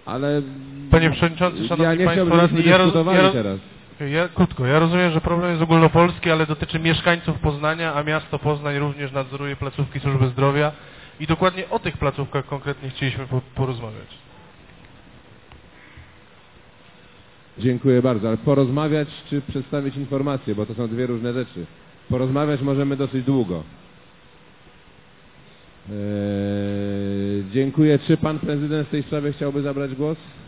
Ale... Panie Przewodniczący, Szanowni Państwo Radni, teraz. Krótko, ja rozumiem, że problem jest ogólnopolski, ale dotyczy mieszkańców Poznania, a miasto Poznań również nadzoruje placówki służby zdrowia i dokładnie o tych placówkach konkretnie chcieliśmy porozmawiać. Dziękuję bardzo, ale porozmawiać czy przedstawić informacje, bo to są dwie różne rzeczy. Porozmawiać możemy dosyć długo. Dziękuję. Czy pan prezydent w tej sprawie chciałby zabrać głos?